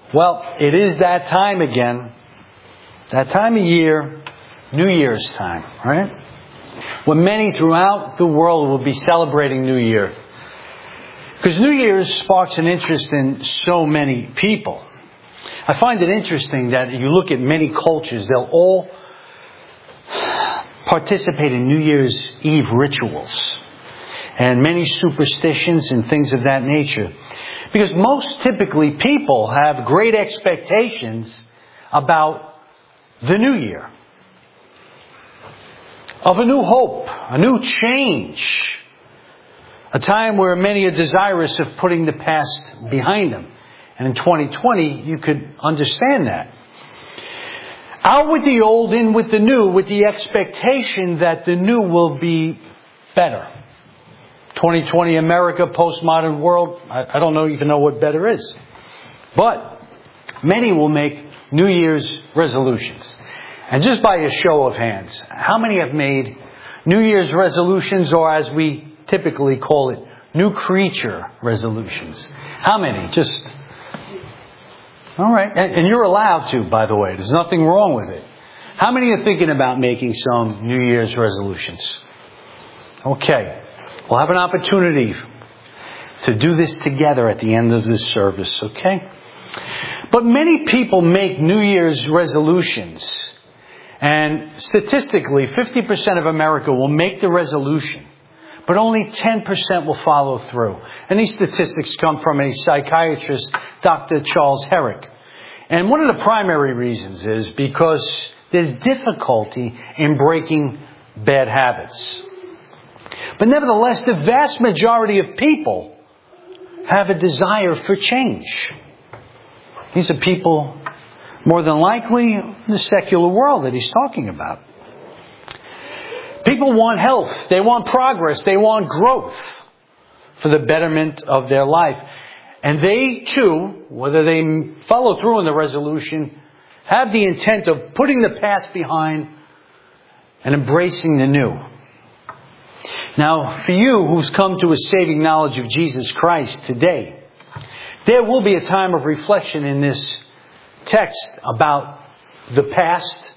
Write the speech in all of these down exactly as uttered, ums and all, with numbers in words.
Well, it is that time again. That time of year, New Year's time, right? When many throughout the world will be celebrating New Year. Because New Year's sparks an interest in so many people. I find it interesting that you look at many cultures, they'll all participate in New Year's Eve rituals. And many superstitions and things of that nature. Because most typically people have great expectations about the new year. Of a new hope, a new change. A time where many are desirous of putting the past behind them. And in twenty twenty, you could understand that. Out with the old, in with the new, with the expectation that the new will be better. twenty twenty America, postmodern world, I, I don't know even know what better is. But many will make New Year's resolutions. And just by a show of hands, how many have made New Year's resolutions, or as we typically call it, new creature resolutions? How many? Just... All right. And, and you're allowed to, by the way. There's nothing wrong with it. How many are thinking about making some New Year's resolutions? Okay. We'll have an opportunity to do this together at the end of this service, okay? But many people make New Year's resolutions. And statistically, fifty percent of America will make the resolution. But only ten percent will follow through. And these statistics come from a psychiatrist, Doctor Charles Herrick. And one of the primary reasons is because there's difficulty in breaking bad habits. But nevertheless, the vast majority of people have a desire for change. These are people, more than likely, in the secular world that he's talking about. People want health. They want progress. They want growth for the betterment of their life. And they, too, whether they follow through on the resolution, have the intent of putting the past behind and embracing the new. Now, for you who's come to a saving knowledge of Jesus Christ today, there will be a time of reflection in this text about the past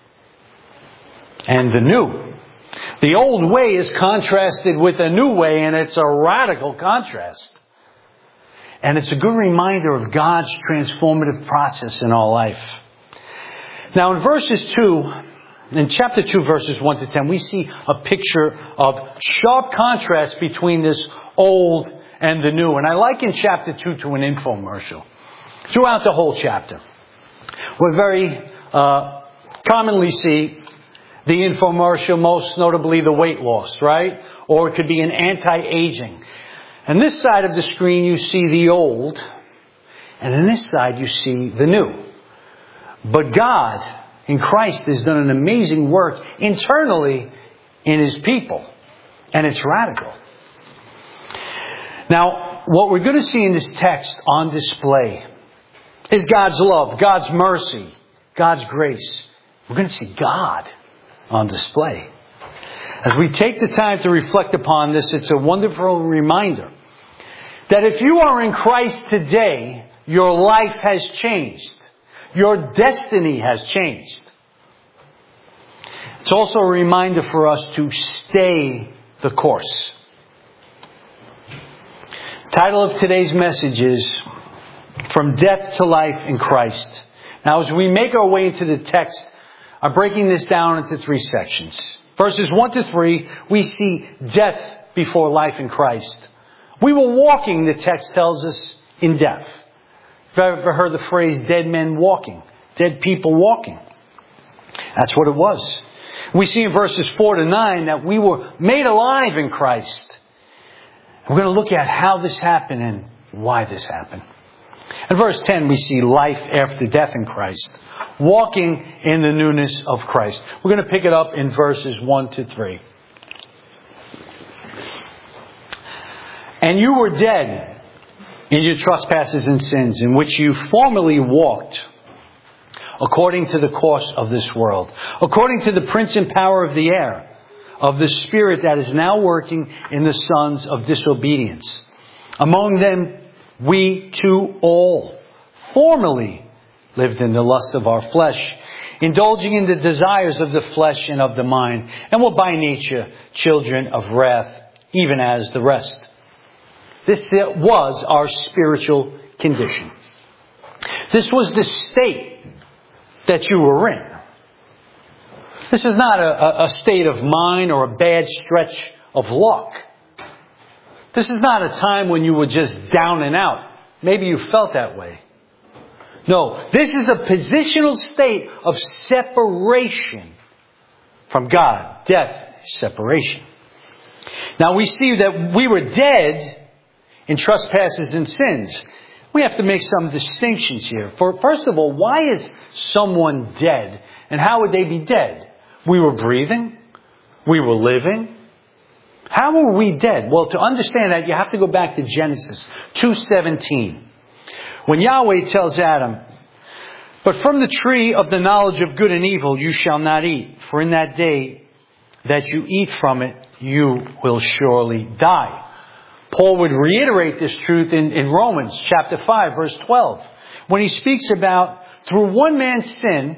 and the new. The old way is contrasted with a new way, and it's a radical contrast. And it's a good reminder of God's transformative process in our life. Now in verses two, in chapter two, verses one to ten, we see a picture of sharp contrast between this old and the new. And I liken chapter two to an infomercial. Throughout the whole chapter, we very uh, commonly see the infomercial, most notably the weight loss, right? Or it could be an anti-aging. And this side of the screen you see the old, and on this side you see the new. But God, in Christ, has done an amazing work internally in His people. And it's radical. Now, what we're going to see in this text on display is God's love, God's mercy, God's grace. We're going to see God on display. As we take the time to reflect upon this, it's a wonderful reminder that if you are in Christ today, your life has changed. Your destiny has changed. It's also a reminder for us to stay the course. The title of today's message is From Death to Life in Christ. Now, as we make our way into the text, I'm breaking this down into three sections. Verses one to three, we see death before life in Christ. We were walking, the text tells us, in death. If you've ever heard the phrase dead men walking, dead people walking, that's what it was. We see in verses four to nine that we were made alive in Christ. We're going to look at how this happened and why this happened. In verse ten, we see life after death in Christ. Walking in the newness of Christ. We're going to pick it up in verses one to three. And you were dead in your trespasses and sins, in which you formerly walked, according to the course of this world, according to the prince and power of the air, of the spirit that is now working in the sons of disobedience. Among them, we too all formerly lived in the lust of our flesh, indulging in the desires of the flesh and of the mind, and were by nature children of wrath, even as the rest. This was our spiritual condition. This was the state that you were in. This is not a, a state of mind or a bad stretch of luck. This is not a time when you were just down and out. Maybe you felt that way. No, this is a positional state of separation from God. Death, separation. Now we see that we were dead in trespasses and sins. We have to make some distinctions here. For first of all, why is someone dead? And how would they be dead? We were breathing. We were living. How were we dead? Well, to understand that, you have to go back to Genesis two seventeen. When Yahweh tells Adam, "But from the tree of the knowledge of good and evil you shall not eat, for in that day that you eat from it, you will surely die." Paul would reiterate this truth in, in Romans chapter five, verse twelve, when he speaks about, through one man's sin,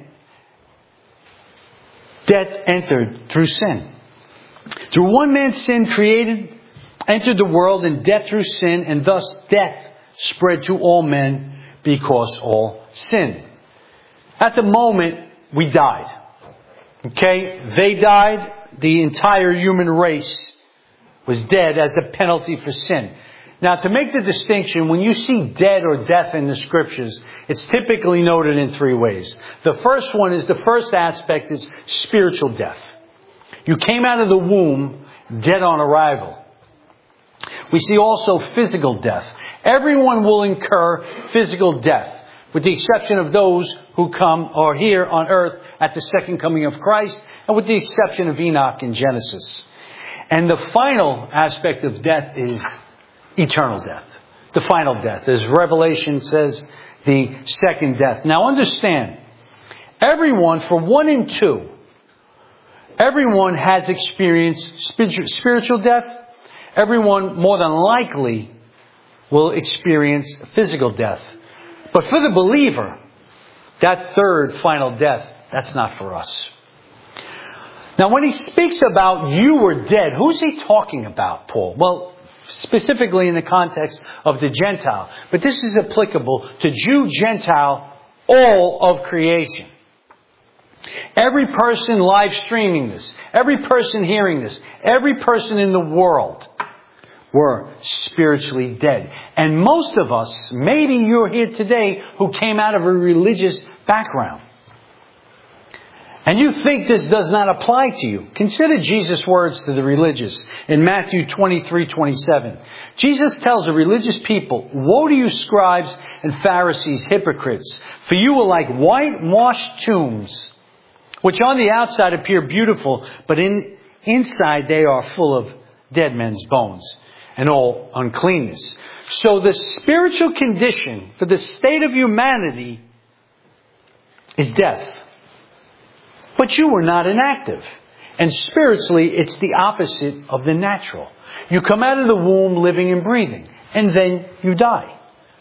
death entered through sin. Through one man's sin created, entered the world, and death through sin, and thus death spread to all men because all sinned. At the moment, we died. Okay? They died. The entire human race was dead as a penalty for sin. Now, to make the distinction, when you see dead or death in the scriptures, it's typically noted in three ways. The first one is, the first aspect is spiritual death. You came out of the womb dead on arrival. We see also physical death. Everyone will incur physical death, with the exception of those who come or here on earth at the second coming of Christ, and with the exception of Enoch in Genesis. And the final aspect of death is eternal death. The final death. As Revelation says, the second death. Now understand, everyone, for one and two, everyone has experienced spiritual death. Everyone, more than likely, will experience physical death. But for the believer, that third final death, that's not for us. Now, when he speaks about you were dead, who's he talking about, Paul? Well, specifically in the context of the Gentile. But this is applicable to Jew, Gentile, all of creation. Every person live streaming this, every person hearing this, every person in the world were spiritually dead. And most of us, maybe you're here today who came out of a religious background. And you think this does not apply to you. Consider Jesus' words to the religious in Matthew twenty-three twenty-seven. Jesus tells the religious people, "Woe to you, scribes and Pharisees, hypocrites, for you are like whitewashed tombs, which on the outside appear beautiful, but in inside they are full of dead men's bones and all uncleanness." So the spiritual condition for the state of humanity is death. But you were not inactive. And spiritually, it's the opposite of the natural. You come out of the womb living and breathing, and then you die.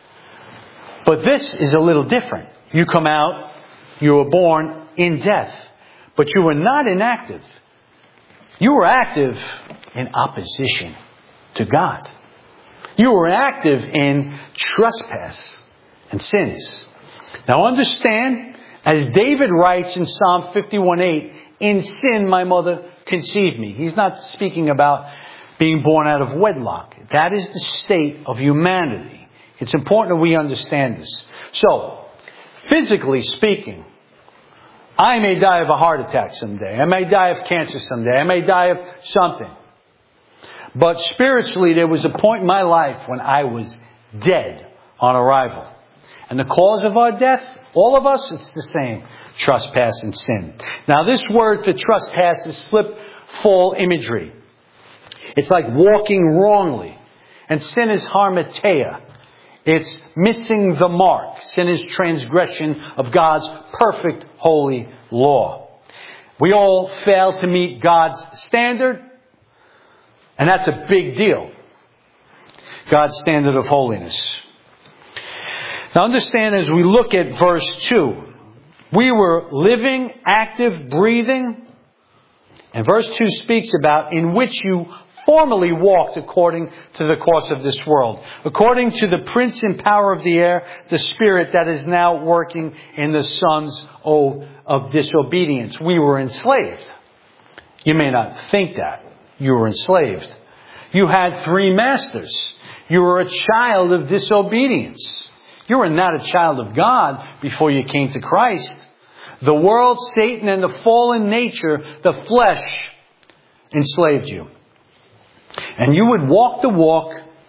But this is a little different. You come out, you were born in death, but you were not inactive. You were active in opposition to God. You were active in trespass and sins. Now understand, as David writes in Psalm fifty-one eight, "In sin my mother conceived me." He's not speaking about being born out of wedlock. That is the state of humanity. It's important that we understand this. So, physically speaking, I may die of a heart attack someday. I may die of cancer someday. I may die of something. But spiritually, there was a point in my life when I was dead on arrival. And the cause of our death, all of us, it's the same. Trespass and sin. Now this word for trespass is slip, fall imagery. It's like walking wrongly. And sin is harmatia. It's missing the mark. Sin is transgression of God's perfect, holy law. We all fail to meet God's standard. And that's a big deal. God's standard of holiness. Now understand, as we look at verse two, we were living, active, breathing. And verse two speaks about in which you formerly walked according to the course of this world, according to the prince and power of the air, the spirit that is now working in the sons of disobedience. We were enslaved. You may not think that. You were enslaved. You had three masters. You were a child of disobedience. You were not a child of God before you came to Christ. The world, Satan, and the fallen nature, the flesh, enslaved you. And you would walk the walk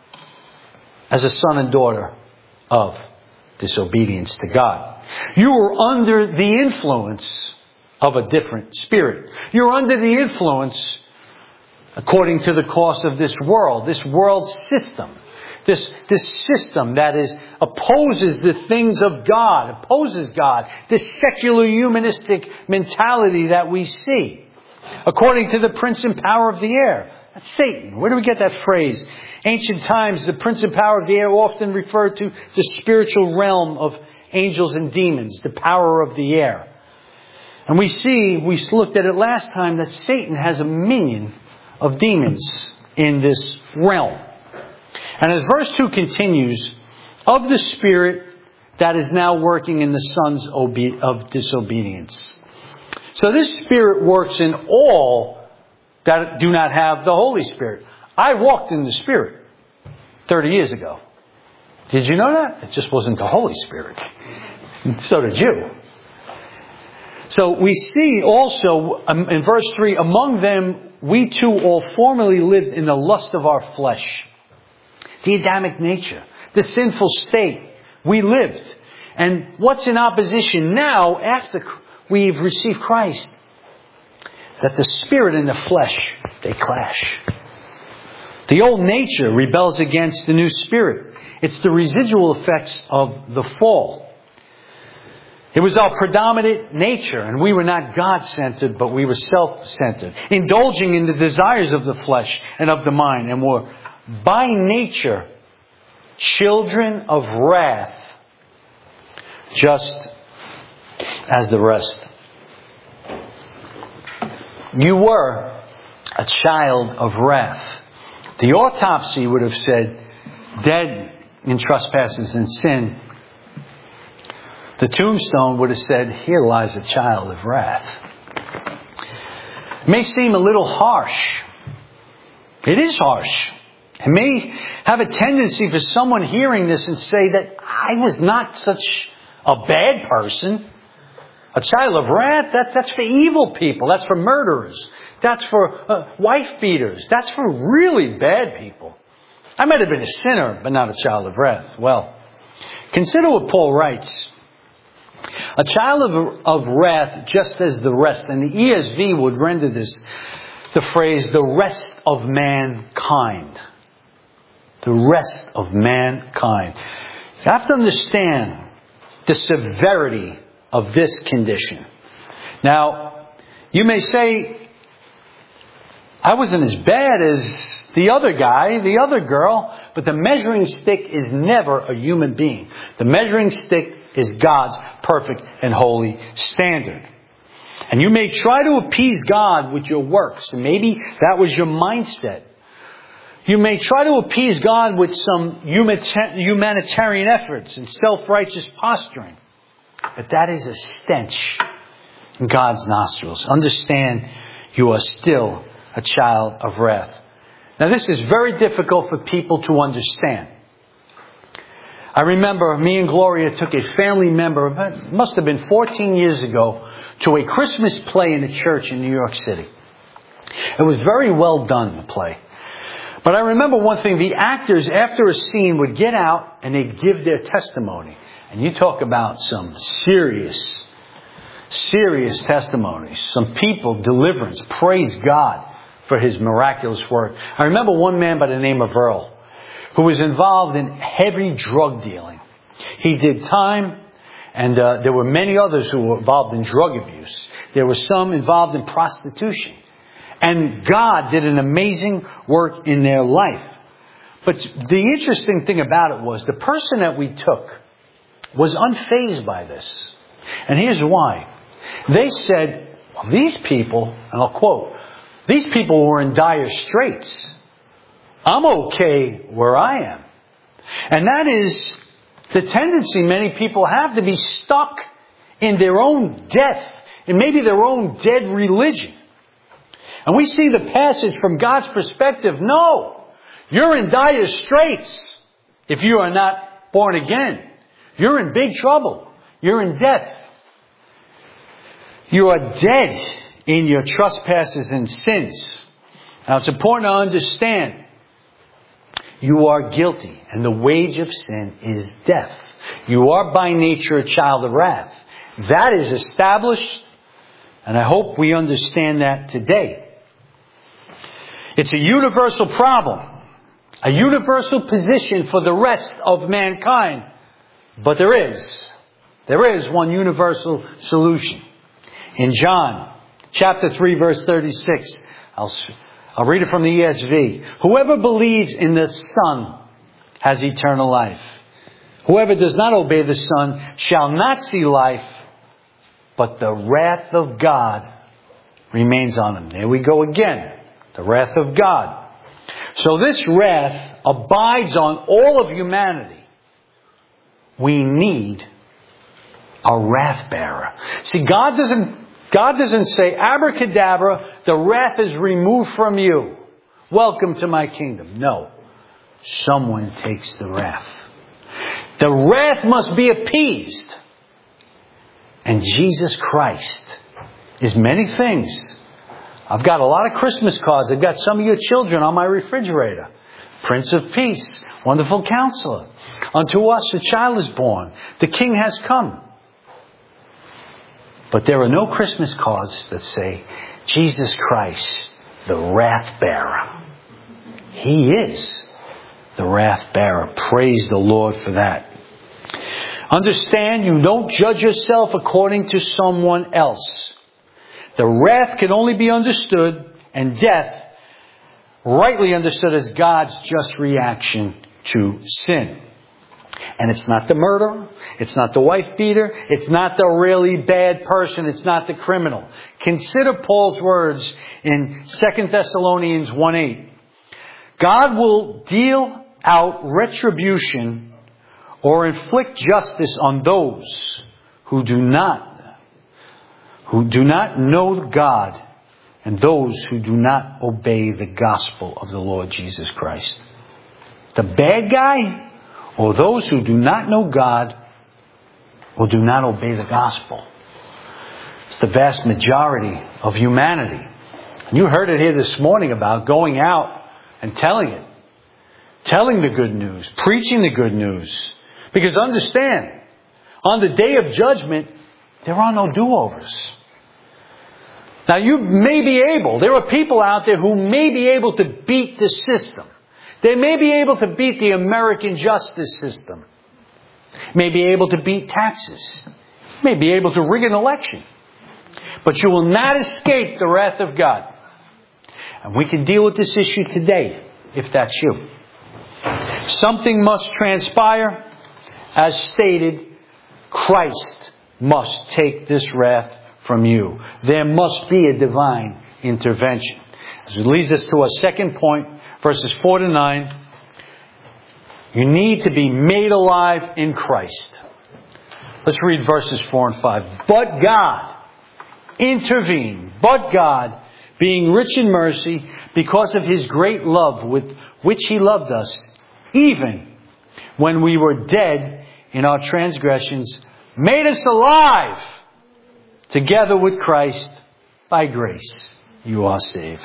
as a son and daughter of disobedience to God. You were under the influence of a different spirit. You're under the influence, according to the course of this world, this world system. This, this system that is opposes the things of God, opposes God. This secular humanistic mentality that we see. According to the prince and power of the air. That's Satan. Where do we get that phrase? Ancient times, the prince and power of the air often referred to the spiritual realm of angels and demons, the power of the air. And we see, we looked at it last time, that Satan has a minion of demons in this realm. And as verse two continues, of the spirit that is now working in the sons of disobedience. So this spirit works in all that do not have the Holy Spirit. I walked in the Spirit thirty years ago. Did you know that? It just wasn't the Holy Spirit. So did you. So we see also in verse three, among them we too all formerly lived in the lust of our flesh. The Adamic nature, the sinful state. We lived. And what's in opposition now after we've received Christ? That the spirit and the flesh, they clash. The old nature rebels against the new spirit. It's the residual effects of the fall. It was our predominant nature, and we were not God-centered, but we were self-centered, indulging in the desires of the flesh and of the mind, and were by nature children of wrath, just as the rest. You were a child of wrath. The autopsy would have said, dead in trespasses and sin. The tombstone would have said, here lies a child of wrath. It may seem a little harsh. It is harsh. It may have a tendency for someone hearing this and say that I was not such a bad person. A child of wrath, that, that's for evil people. That's for murderers. That's for uh, wife beaters. That's for really bad people. I might have been a sinner, but not a child of wrath. Well, consider what Paul writes. A child of, of wrath, just as the rest. And the E S V would render this, the phrase, the rest of mankind. The rest of mankind. You have to understand the severity of this condition. Now, you may say, I wasn't as bad as the other guy, the other girl, but the measuring stick is never a human being. The measuring stick is God's perfect and holy standard. And you may try to appease God with your works, and maybe that was your mindset. You may try to appease God with some humanitarian efforts and self-righteous posturing. But that is a stench in God's nostrils. Understand, you are still a child of wrath. Now, this is very difficult for people to understand. I remember me and Gloria took a family member, it must have been fourteen years ago, to a Christmas play in a church in New York City. It was very well done, the play. But I remember one thing, the actors, after a scene, would get out and they'd give their testimony. And you talk about some serious, serious testimonies. Some people, deliverance, praise God for His miraculous work. I remember one man by the name of Earl, who was involved in heavy drug dealing. He did time, and uh, there were many others who were involved in drug abuse. There were some involved in prostitution. And God did an amazing work in their life. But the interesting thing about it was the person that we took was unfazed by this. And here's why. They said, well, these people, and I'll quote, these people were in dire straits. I'm okay where I am. And that is the tendency many people have to be stuck in their own death, and maybe their own dead religion. And we see the passage from God's perspective. No, you're in dire straits if you are not born again. You're in big trouble. You're in death. You are dead in your trespasses and sins. Now it's important to understand you are guilty, and the wage of sin is death. You are by nature a child of wrath. That is established, and I hope we understand that today. It's a universal problem, a universal position for the rest of mankind. But there is, there is one universal solution. In John chapter three, verse thirty-six, I'll, I'll read it from the E S V. Whoever believes in the Son has eternal life. Whoever does not obey the Son shall not see life, but the wrath of God remains on him. There we go again. The wrath of God. So this wrath abides on all of humanity. We need a wrath bearer. See, God doesn't, God doesn't say, abracadabra, the wrath is removed from you. Welcome to my kingdom. No. Someone takes the wrath. The wrath must be appeased. And Jesus Christ is many things. I've got a lot of Christmas cards. I've got some of your children on my refrigerator. Prince of Peace, Wonderful Counselor. Unto us a child is born. The King has come. But there are no Christmas cards that say, Jesus Christ, the wrath bearer. He is the wrath bearer. Praise the Lord for that. Understand, you don't judge yourself according to someone else. The wrath can only be understood, and death rightly understood, as God's just reaction to sin. And it's not the murderer. It's not the wife beater. It's not the really bad person. It's not the criminal. Consider Paul's words in Second Thessalonians one eight. God will deal out retribution or inflict justice on those who do not who do not know God, and those who do not obey the gospel of the Lord Jesus Christ. The bad guy, or those who do not know God, or do not obey the gospel. It's the vast majority of humanity. You heard it here this morning about going out and telling it. Telling the good news. Preaching the good news. Because understand, on the day of judgment, there are no do-overs. Now you may be able, there are people out there who may be able to beat the system. They may be able to beat the American justice system. May be able to beat taxes. May be able to rig an election. But you will not escape the wrath of God. And we can deal with this issue today, if that's you. Something must transpire. As stated, Christ must take this wrath from you. There must be a divine intervention. This leads us to our second point, verses four to nine. You need to be made alive in Christ. Let's read verses four and five. But God intervened. But God, being rich in mercy, because of His great love with which He loved us, even when we were dead in our transgressions, made us alive together with Christ. By grace you are saved.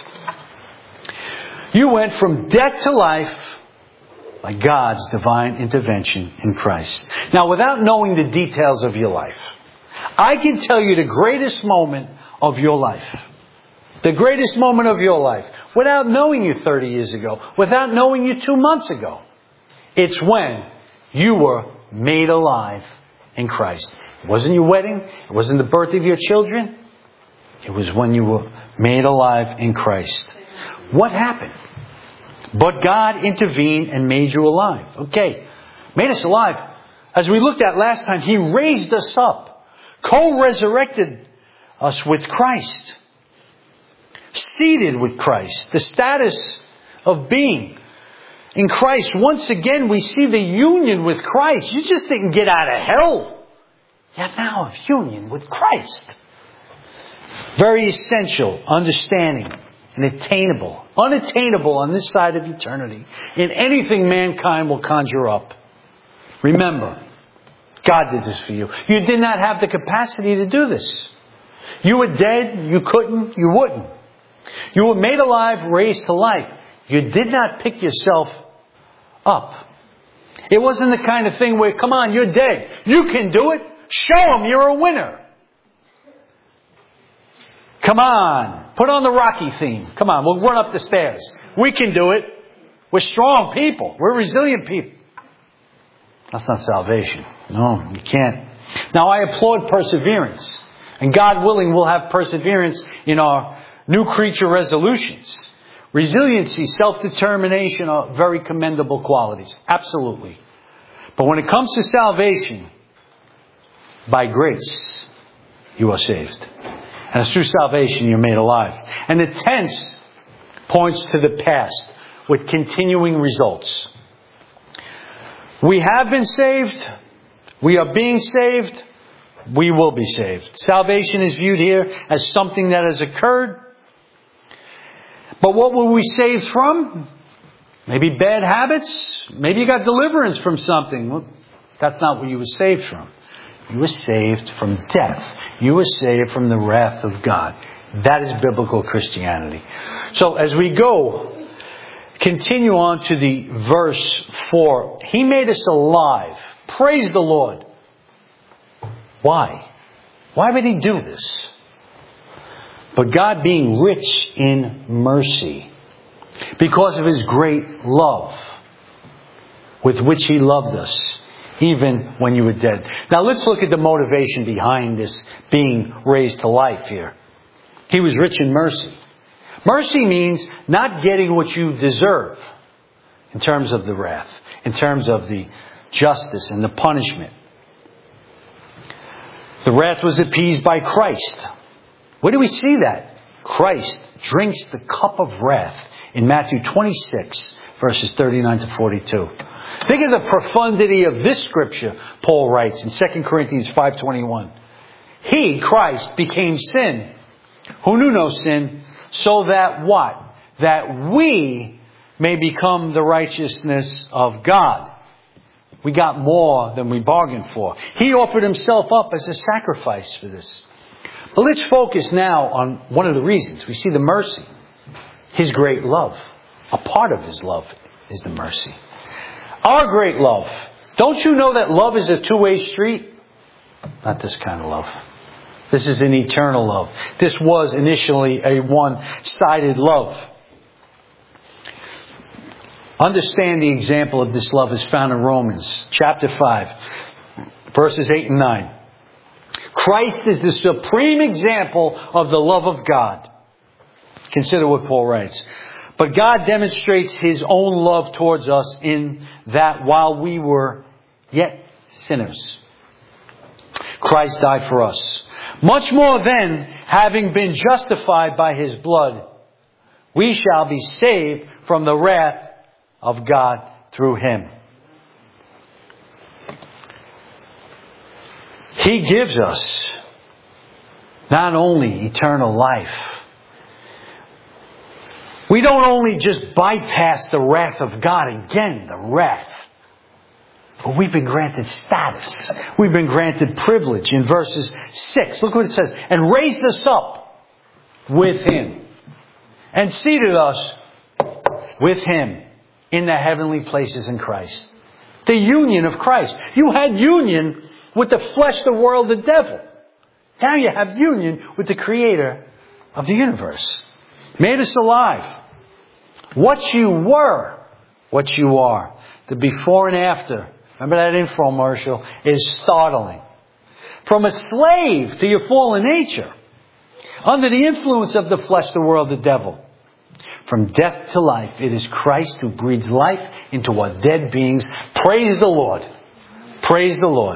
You went from death to life by God's divine intervention in Christ. Now, without knowing the details of your life, I can tell you the greatest moment of your life. The greatest moment of your life. Without knowing you thirty years ago. Without knowing you two months ago. It's when you were made alive in Christ. It wasn't your wedding. It wasn't the birth of your children. It was when you were made alive in Christ. What happened? But God intervened and made you alive. Okay. Made us alive. As we looked at last time, He raised us up, co-resurrected us with Christ, seated with Christ, the status of being in Christ. Once again, we see the union with Christ. You just didn't get out of hell. You have now a union with Christ. Very essential, understanding, and attainable, unattainable on this side of eternity in anything mankind will conjure up. Remember, God did this for you. You did not have the capacity to do this. You were dead, you couldn't, you wouldn't. You were made alive, raised to life. You did not pick yourself up. It wasn't the kind of thing where, come on, you're dead. You can do it. Show them you're a winner. Come on. Put on the Rocky theme. Come on, we'll run up the stairs. We can do it. We're strong people. We're resilient people. That's not salvation. No, you can't. Now, I applaud perseverance. And God willing, we'll have perseverance in our new creature resolutions. Resiliency, self-determination are very commendable qualities. Absolutely. But when it comes to salvation, by grace, you are saved. And through salvation, you're made alive. And the tense points to the past with continuing results. We have been saved. We are being saved. We will be saved. Salvation is viewed here as something that has occurred. But what were we saved from? Maybe bad habits. Maybe you got deliverance from something. Well, that's not what you were saved from. You were saved from death. You were saved from the wrath of God. That is biblical Christianity. So as we go, continue on to the verse four. He made us alive. Praise the Lord. Why? Why would He do this? But God being rich in mercy, because of His great love with which He loved us, even when you were dead. Now let's look at the motivation behind this being raised to life here. He was rich in mercy. Mercy means not getting what you deserve in terms of the wrath, in terms of the justice and the punishment. The wrath was appeased by Christ. Where do we see that? Christ drinks the cup of wrath in Matthew twenty-six, verses thirty-nine to forty-two. Think of the profundity of this scripture, Paul writes in Second Corinthians five twenty-one. He, Christ, became sin, who knew no sin, so that what? That we may become the righteousness of God. We got more than we bargained for. He offered Himself up as a sacrifice for this. But let's focus now on one of the reasons. We see the mercy. His great love. A part of His love is the mercy. Our great love. Don't you know that love is a two-way street? Not this kind of love. This is an eternal love. This was initially a one-sided love. Understand the example of this love is found in Romans chapter five, verses eight and nine. Christ is the supreme example of the love of God. Consider what Paul writes. But God demonstrates His own love towards us in that while we were yet sinners, Christ died for us. Much more then, having been justified by His blood, we shall be saved from the wrath of God through Him. He gives us not only eternal life. We don't only just bypass the wrath of God, again, the wrath. But we've been granted status. We've been granted privilege in verses six. Look what it says. And raised us up with Him. And seated us with Him in the heavenly places in Christ. The union of Christ. You had union with the flesh, the world, the devil. Now you have union with the Creator of the universe. Made us alive. What you were, what you are. The before and after. Remember that infomercial? Is startling. From a slave to your fallen nature. Under the influence of the flesh, the world, the devil. From death to life, it is Christ who breathes life into our dead beings. Praise the Lord. Praise the Lord.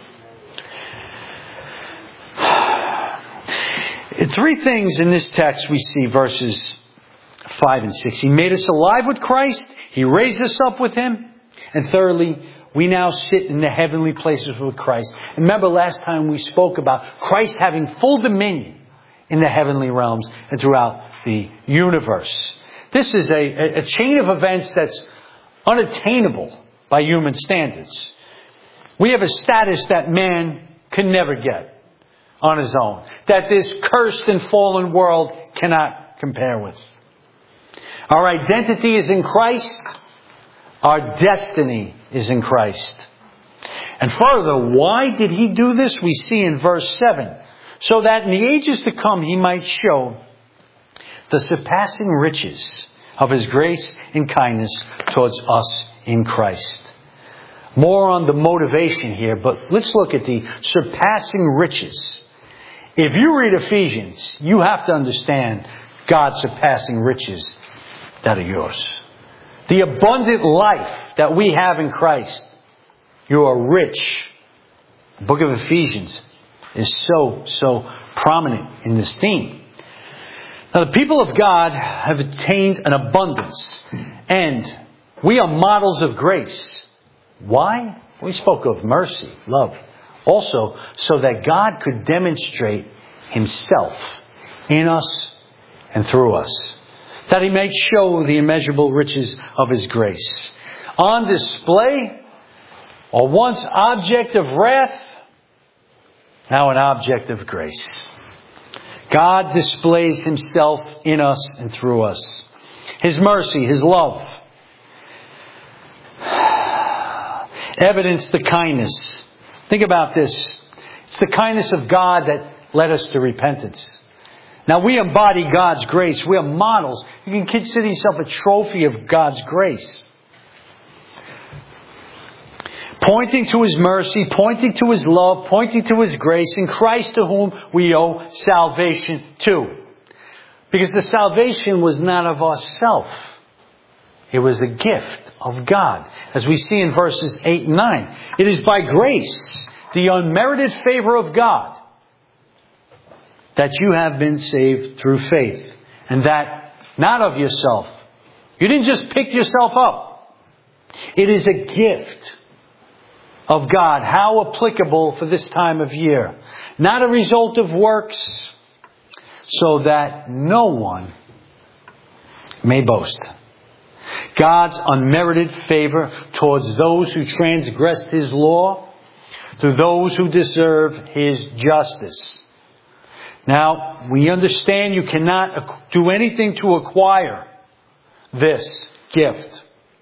Three things in this text we see, verses five and six. He made us alive with Christ. He raised us up with Him. And thirdly, we now sit in the heavenly places with Christ. And remember last time we spoke about Christ having full dominion in the heavenly realms and throughout the universe. This is a, a chain of events that's unattainable by human standards. We have a status that man can never get on his own, that this cursed and fallen world cannot compare with. Our identity is in Christ. Our destiny is in Christ. And further, why did He do this? We see in verse seven. So that in the ages to come He might show the surpassing riches of His grace and kindness towards us in Christ. More on the motivation here, but let's look at the surpassing riches. If you read Ephesians, you have to understand God's surpassing riches that are yours. The abundant life that we have in Christ. You are rich. The book of Ephesians is so, so prominent in this theme. Now, the people of God have attained an abundance, and we are models of grace. Why? We spoke of mercy, love. Also, so that God could demonstrate Himself in us and through us. That He may show the immeasurable riches of His grace. On display, a once object of wrath, now an object of grace. God displays Himself in us and through us. His mercy, His love. Evidence the kindness. Think about this. It's the kindness of God that led us to repentance. Now we embody God's grace. We are models. You can consider yourself a trophy of God's grace. Pointing to His mercy, pointing to His love, pointing to His grace in Christ, to whom we owe salvation to. Because the salvation was not of ourselves. It was a gift of God. As we see in verses eight and nine. It is by grace, the unmerited favor of God, that you have been saved through faith. And that not of yourself. You didn't just pick yourself up. It is a gift of God. How applicable for this time of year. Not a result of works, so that no one may boast. God's unmerited favor towards those who transgressed His law, to those who deserve His justice. Now, we understand you cannot do anything to acquire this gift.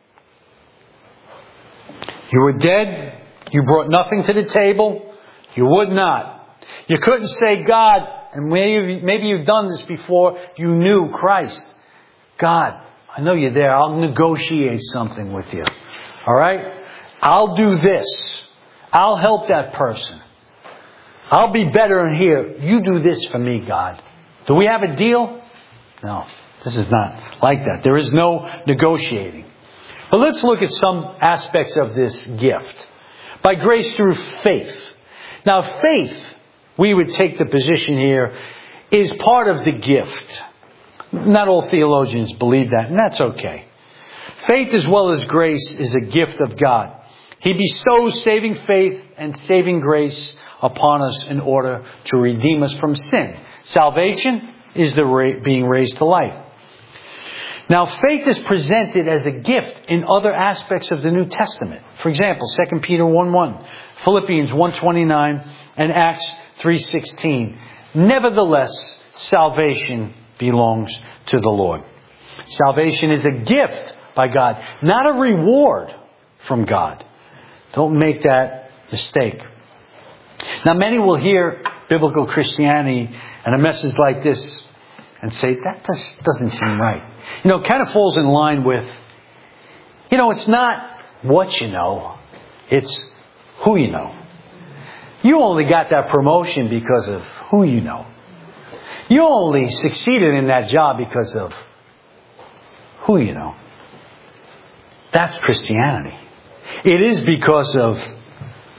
You were dead. You brought nothing to the table. You would not. You couldn't say, God, and maybe, maybe you've done this before, you knew Christ. God, I know you're there. I'll negotiate something with you. All right? I'll do this. I'll help that person. I'll be better in here. You do this for me, God. Do we have a deal? No. This is not like that. There is no negotiating. But let's look at some aspects of this gift. By grace through faith. Now, faith, we would take the position here, is part of the gift. Not all theologians believe that, and that's okay. Faith as well as grace is a gift of God. He bestows saving faith and saving grace upon us in order to redeem us from sin. Salvation is the ra- being raised to life. Now, faith is presented as a gift in other aspects of the New Testament. For example, Second Peter one one, Philippians one twenty-nine, and Acts three sixteen. Nevertheless, salvation belongs to the Lord. Salvation is a gift by God, not a reward from God. Don't make that mistake. Now, many will hear biblical Christianity and a message like this and say, that just doesn't seem right. You know, it kind of falls in line with, you know, it's not what you know, it's who you know. You only got that promotion because of who you know. You only succeeded in that job because of who you know. That's Christianity. It is because of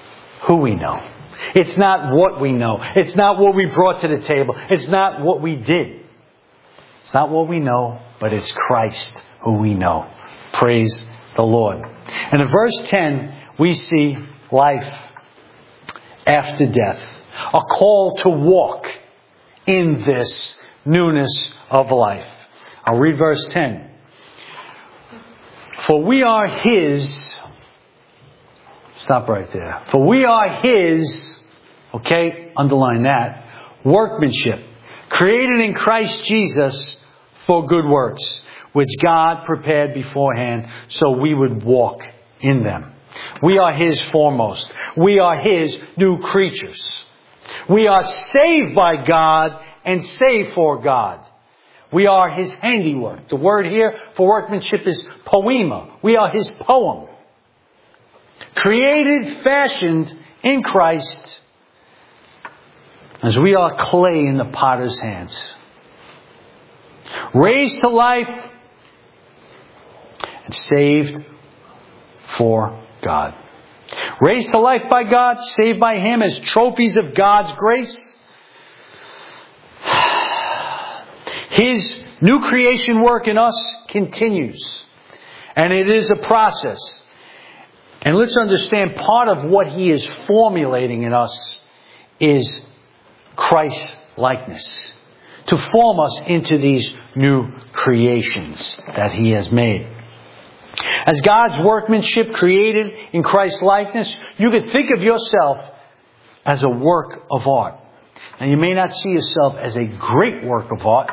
who we know. It's not what we know. It's not what we brought to the table. It's not what we did. It's not what we know, but it's Christ who we know. Praise the Lord. And in verse ten, we see life after death. A call to walk in this newness of life. I'll read verse ten. For we are His. Stop right there. For we are His, okay, underline that, workmanship, created in Christ Jesus for good works, which God prepared beforehand so we would walk in them. We are His foremost. We are His new creatures. We are saved by God and saved for God. We are His handiwork. The word here for workmanship is poema. We are His poem. Created, fashioned in Christ, as we are clay in the potter's hands. Raised to life and saved for God. Raised to life by God, saved by Him as trophies of God's grace. His new creation work in us continues. And it is a process. And let's understand, part of what He is formulating in us is Christ's likeness. To form us into these new creations that He has made. As God's workmanship created in Christ's likeness, you could think of yourself as a work of art. And you may not see yourself as a great work of art,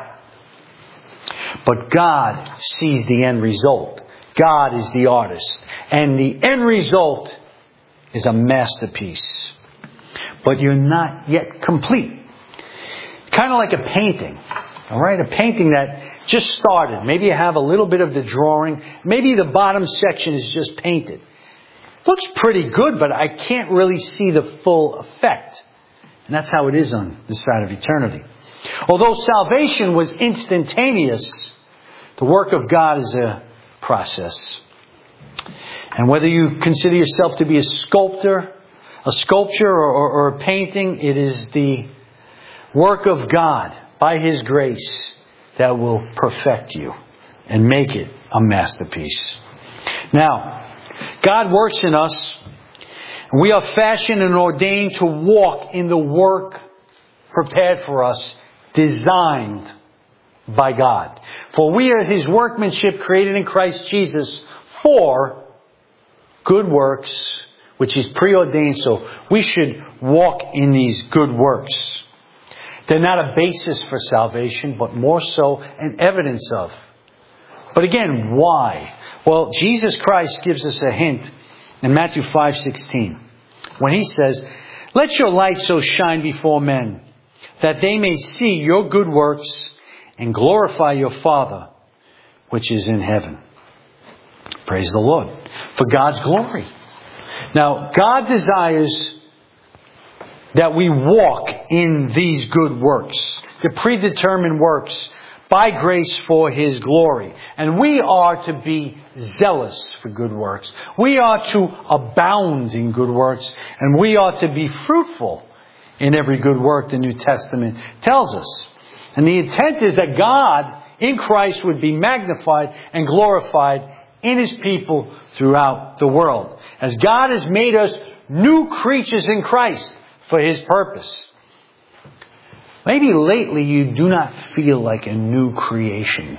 but God sees the end result. God is the artist. And the end result is a masterpiece. But you're not yet complete. Kind of like a painting. All right? A painting that just started. Maybe you have a little bit of the drawing. Maybe the bottom section is just painted. Looks pretty good, but I can't really see the full effect. And that's how it is on this side of eternity. Although salvation was instantaneous, the work of God is a process. And whether you consider yourself to be a sculptor, a sculpture or, or, or a painting, it is the work of God by His grace that will perfect you and make it a masterpiece. Now, God works in us. And we are fashioned and ordained to walk in the work prepared for us, designed by God. For we are His workmanship created in Christ Jesus for good works, which is preordained. So we should walk in these good works. They're not a basis for salvation, but more so an evidence of. But again, why? Well, Jesus Christ gives us a hint in Matthew five sixteen. When He says, "Let your light so shine before men, that they may see your good works and glorify your Father, which is in heaven." Praise the Lord. For God's glory. Now, God desires that we walk in these good works, the predetermined works, by grace for His glory. And we are to be zealous for good works. We are to abound in good works. And we are to be fruitful in every good work, the New Testament tells us. And the intent is that God in Christ would be magnified and glorified in His people throughout the world. As God has made us new creatures in Christ for His purpose. Maybe lately you do not feel like a new creation.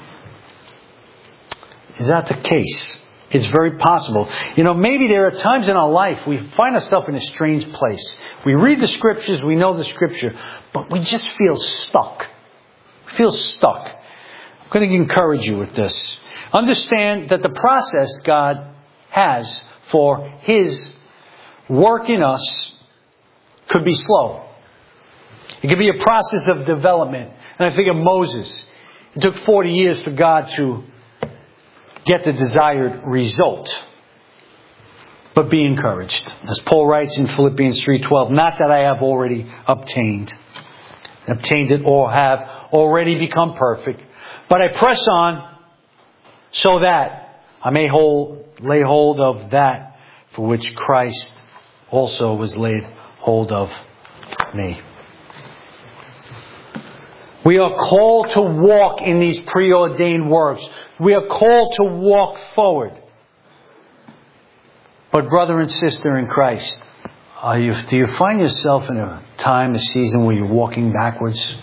Is that the case? It's very possible. You know, maybe there are times in our life we find ourselves in a strange place. We read the Scriptures, we know the Scripture, but we just feel stuck. We feel stuck. I'm going to encourage you with this. Understand that the process God has for His work in us could be slow. It could be a process of development. And I think of Moses. It took forty years for God to get the desired result. But be encouraged. As Paul writes in Philippians three twelve, "Not that I have already obtained, obtained it or have already become perfect, but I press on so that I may hold, lay hold of that for which Christ also was laid hold of me. We are called to walk in these preordained works. We are called to walk forward. But brother and sister in Christ, are you, do you find yourself in a time, a season where you're walking backwards?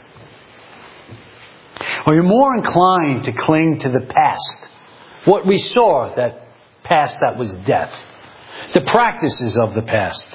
Or you're more inclined to cling to the past? What we saw, that past that was death. The practices of the past.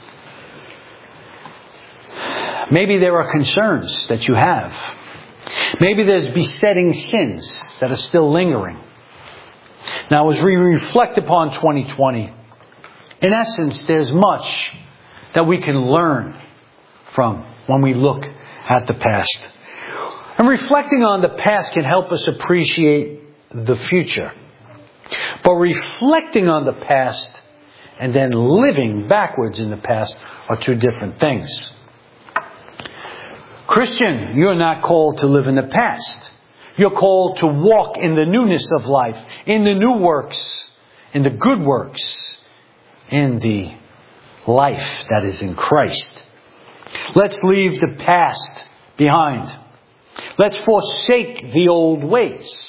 Maybe there are concerns that you have. Maybe there's besetting sins that are still lingering. Now, as we reflect upon twenty twenty, in essence, there's much that we can learn from when we look at the past. And reflecting on the past can help us appreciate the future. But reflecting on the past and then living backwards in the past are two different things. Christian, you're not called to live in the past. You're called to walk in the newness of life, in the new works, in the good works, in the life that is in Christ. Let's leave the past behind. Let's forsake the old ways.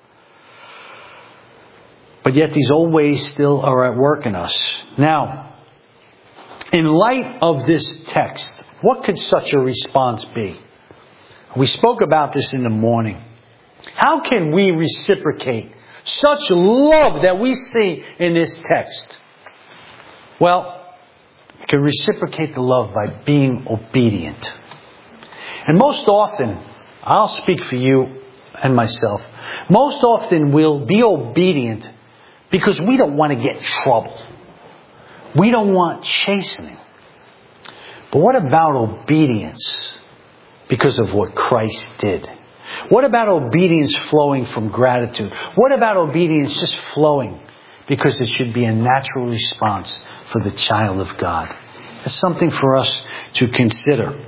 But yet these old ways still are at work in us. Now, in light of this text, what could such a response be? We spoke about this in the morning. How can we reciprocate such love that we see in this text? Well, we can reciprocate the love by being obedient. And most often, I'll speak for you and myself, most often we'll be obedient because we don't want to get in trouble. We don't want chastening. But what about obedience because of what Christ did? What about obedience flowing from gratitude? What about obedience just flowing because it should be a natural response for the child of God? It's something for us to consider.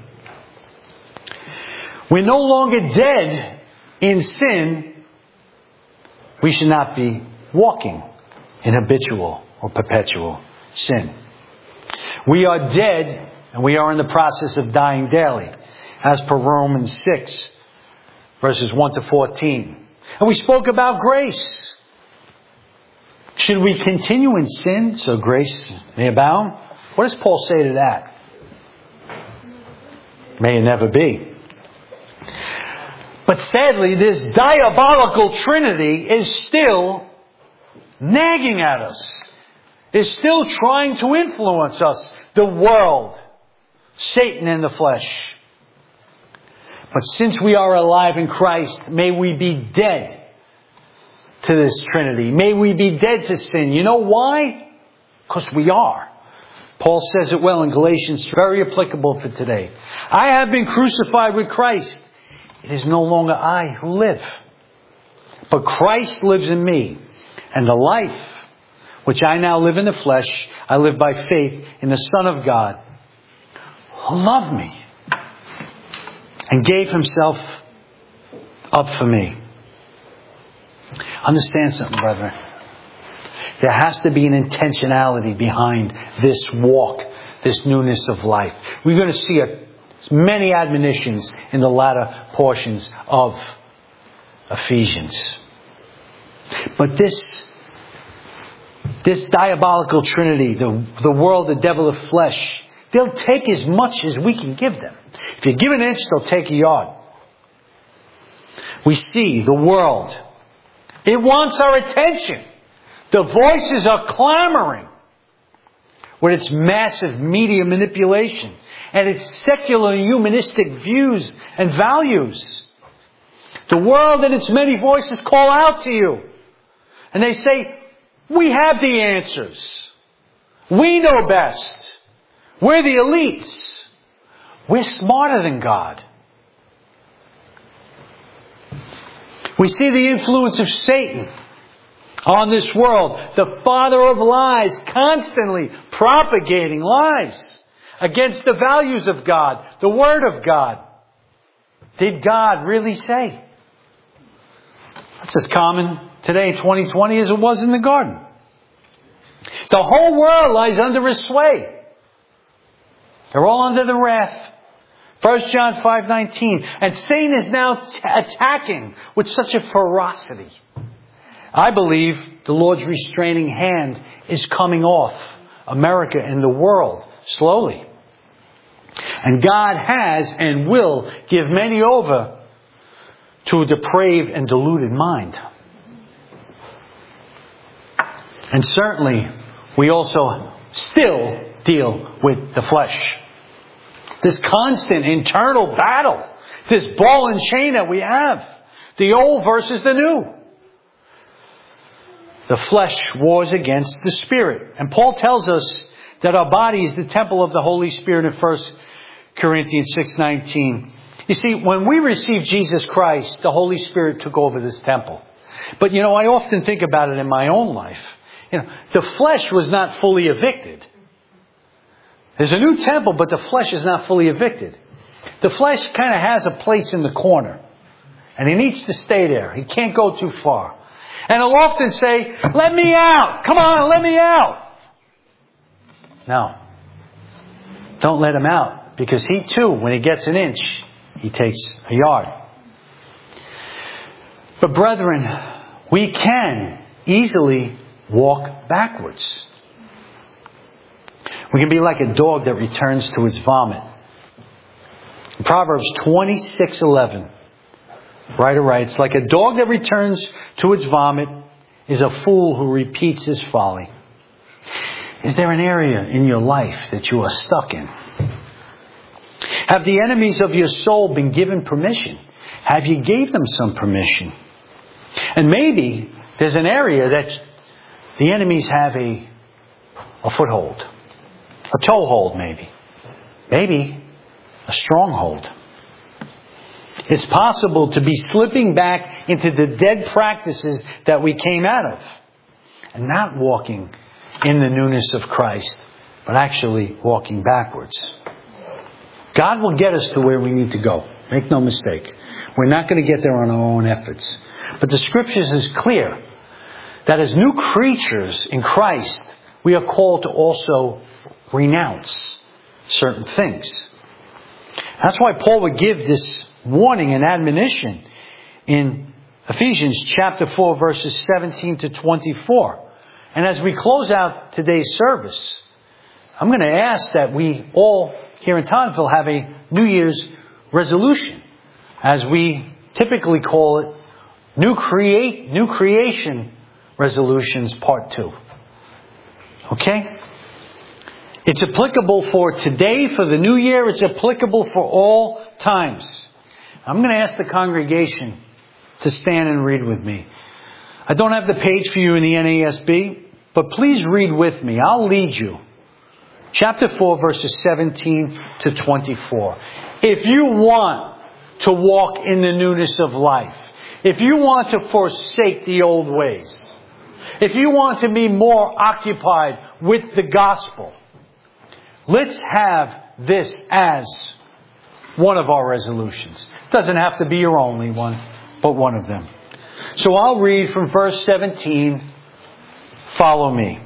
We're no longer dead in sin. We should not be walking in habitual or perpetual sin. We are dead, and we are in the process of dying daily, as per Romans six, verses one to fourteen. And we spoke about grace. Should we continue in sin so grace may abound? What does Paul say to that? May it never be. But sadly, this diabolical trinity is still nagging at us. Is still trying to influence us. The world, Satan in the flesh. But since we are alive in Christ, may we be dead to this trinity. May we be dead to sin. You know why? Because we are. Paul says it well in Galatians, very applicable for today. I have been crucified with Christ. It is no longer I who live, but Christ lives in me. And the life which I now live in the flesh, I live by faith in the Son of God, who loved me and gave himself up for me. Understand something, brethren. There has to be an intentionality behind this walk, this newness of life. We're going to see a, many admonitions in the latter portions of Ephesians. But this, this diabolical trinity, the, the world, the devil, the flesh, they'll take as much as we can give them. If you give an inch, they'll take a yard. We see the world. It wants our attention. The voices are clamoring with its massive media manipulation and its secular humanistic views and values. The world and its many voices call out to you. And they say, we have the answers. We know best. We're the elites. We're smarter than God. We see the influence of Satan on this world, the father of lies, constantly propagating lies against the values of God, the Word of God. Did God really say? That's as common today in twenty twenty as it was in the garden. The whole world lies under his sway. They're all under the wrath. First John five nineteen. And Satan is now t- attacking with such a ferocity. I believe the Lord's restraining hand is coming off America and the world slowly. And God has and will give many over to a depraved and deluded mind. And certainly, we also still deal with the flesh. This constant internal battle. This ball and chain that we have. The old versus the new. The flesh wars against the Spirit. And Paul tells us that our body is the temple of the Holy Spirit in First Corinthians six nineteen. You see, when we received Jesus Christ, the Holy Spirit took over this temple. But, you know, I often think about it in my own life. You know, the flesh was not fully evicted. There's a new temple, but the flesh is not fully evicted. The flesh kind of has a place in the corner. And he needs to stay there. He can't go too far. And he'll often say, let me out. Come on, let me out. No. Don't let him out. Because he too, when he gets an inch, he takes a yard. But brethren, we can easily walk backwards. We can be like a dog that returns to its vomit. Proverbs twenty-six eleven. Writer writes, like a dog that returns to its vomit is a fool who repeats his folly. Is there an area in your life that you are stuck in? Have the enemies of your soul been given permission? Have you gave them some permission? And maybe there's an area that the enemies have a, a foothold. A toehold, maybe. Maybe a stronghold. It's possible to be slipping back into the dead practices that we came out of. And not walking in the newness of Christ, but actually walking backwards. God will get us to where we need to go. Make no mistake. We're not going to get there on our own efforts. But the Scriptures is clear that as new creatures in Christ, we are called to also renounce certain things. That's why Paul would give this warning and admonition in Ephesians chapter four, verses seventeen to twenty-four. And as we close out today's service, I'm going to ask that we all here in Townsville have a New Year's resolution, as we typically call it, New Create New Creation Resolutions Part Two. Okay? It's applicable for today, for the new year. It's applicable for all times. I'm going to ask the congregation to stand and read with me. I don't have the page for you in the N A S B, but please read with me. I'll lead you. Chapter four, verses seventeen to twenty-four. If you want to walk in the newness of life, if you want to forsake the old ways, if you want to be more occupied with the gospel, let's have this as one of our resolutions. It doesn't have to be your only one, but one of them. So I'll read from verse seventeen. Follow me.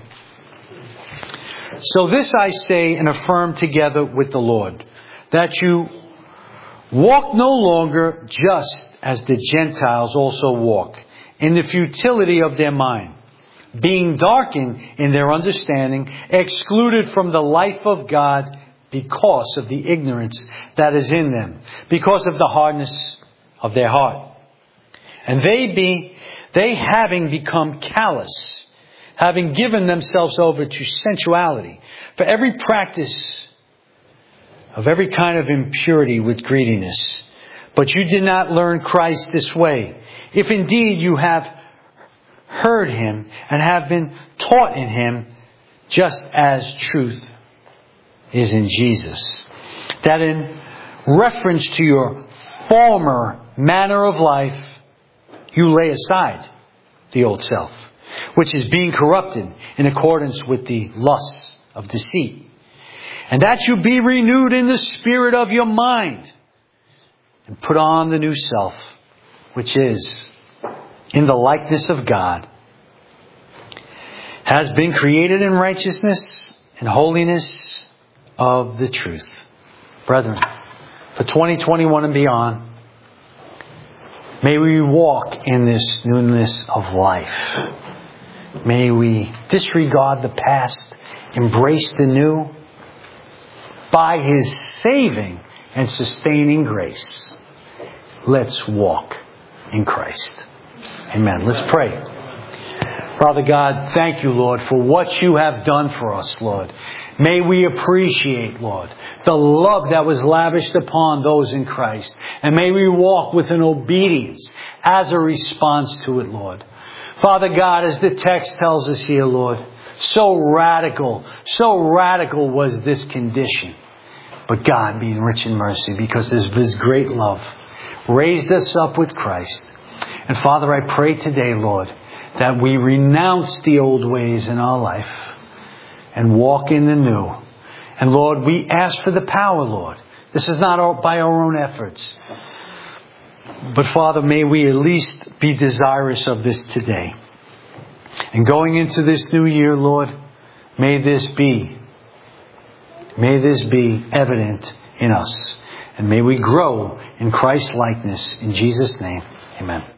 So this I say and affirm together with the Lord, that you walk no longer just as the Gentiles also walk, in the futility of their mind, being darkened in their understanding, excluded from the life of God because of the ignorance that is in them, because of the hardness of their heart. And they be, they having become callous, having given themselves over to sensuality, for every practice of every kind of impurity with greediness. But you did not learn Christ this way, if indeed you have heard Him and have been taught in Him, just as truth is in Jesus. That in reference to your former manner of life, you lay aside the old self, which is being corrupted in accordance with the lusts of deceit. And that you be renewed in the spirit of your mind, and put on the new self, which is in the likeness of God, has been created in righteousness and holiness of the truth. Brethren, for twenty twenty-one and beyond, may we walk in this newness of life. May we disregard the past, embrace the new, by His saving and sustaining grace. Let's walk in Christ. Amen. Let's pray. Father God, thank you, Lord, for what you have done for us, Lord. May we appreciate, Lord, the love that was lavished upon those in Christ. And may we walk with an obedience as a response to it, Lord. Father God, as the text tells us here, Lord, so radical, so radical was this condition. But God, being rich in mercy, because of His great love, raised us up with Christ. And Father, I pray today, Lord, that we renounce the old ways in our life and walk in the new. And Lord, we ask for the power, Lord. This is not by our own efforts. But Father, may we at least be desirous of this today. And going into this new year, Lord, may this be, may this be evident in us. And may we grow in Christ's likeness. In Jesus' name, amen.